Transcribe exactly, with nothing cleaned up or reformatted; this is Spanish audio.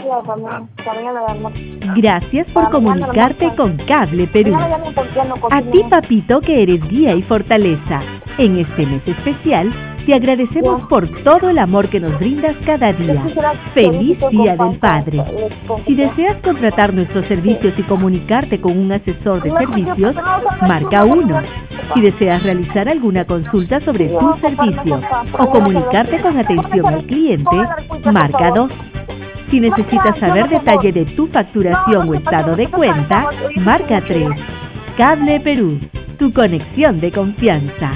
días también. También le damos. Gracias por comunicarte con Cable Perú. Mañana llamen porque no A ti, cocino. papito, que eres guía y fortaleza. En este mes especial, te agradecemos Ya. por todo el amor que nos brindas cada día. ¡Feliz Día del Padre! Si deseas contratar nuestros servicios y comunicarte con un asesor de servicios, marca uno. Si deseas realizar alguna consulta sobre tu servicio o comunicarte con atención al cliente, marca dos. Si necesitas saber detalle de tu facturación o estado de cuenta, marca tres. Cable Perú, tu conexión de confianza.